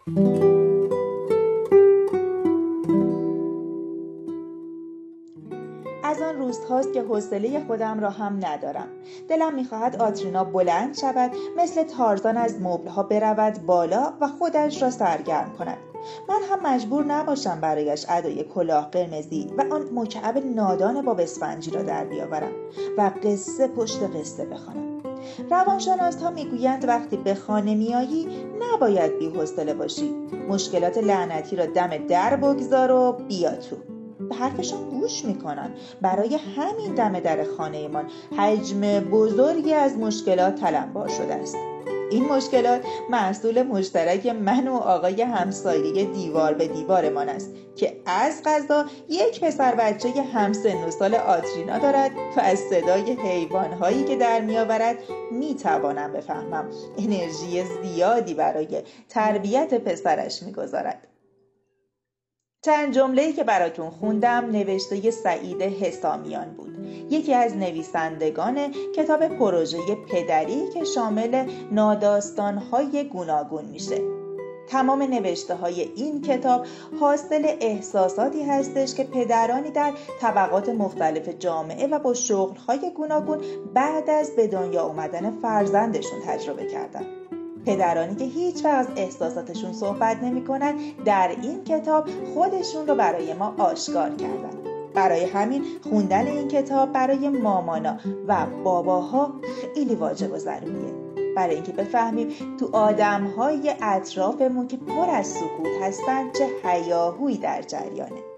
از آن روزهاست که حوصله خودم را هم ندارم. دلم می‌خواهد آترینا بلند شود، مثل تارزان از مبل‌ها برود بالا و خودش را سرگرم کند. من هم مجبور نباشم برایش ادای کلاه قرمزی و آن مکعب نادان باب اسفنجی را در بیاورم و قصه پشت قصه بخوانم. روانشناس‌ها میگویند وقتی به خانه میایی نباید بی‌حوصله باشی. مشکلات لعنتی را دم در بگذار و بیا تو. به حرفشون گوش میکنن. برای همین دم در خانه من حجم بزرگی از مشکلات تلمبار شده است. این مشکلات محصول مشترک من و آقای همسایه دیوار به دیوارمان است که از قضا یک پسر بچه همسن و سال آترینا دارد و از صدای حیوانهایی که در میآورد میتوانم بفهمم انرژی زیادی برای تربیت پسرش میگذارد. چند جمله‌ای که براتون خوندم نوشته سعید حسامیان بود، یکی از نویسندگان کتاب پروژه پدری که شامل ناداستان‌های گوناگون میشه. تمام نوشته‌های این کتاب حاصل احساساتی هستش که پدرانی در طبقات مختلف جامعه و با شغل‌های گوناگون بعد از به دنیا آمدن فرزندشون تجربه کردن. پدرانی که هیچ وقت از احساساتشون صحبت نمی‌کنن در این کتاب خودشون رو برای ما آشکار کردن. برای همین خوندن این کتاب برای مامانا و باباها خیلی واجب و ضروریه، برای اینکه بفهمیم تو آدم‌های اطرافمون که پر از سکوت هستن چه هیاهویی در جریانه.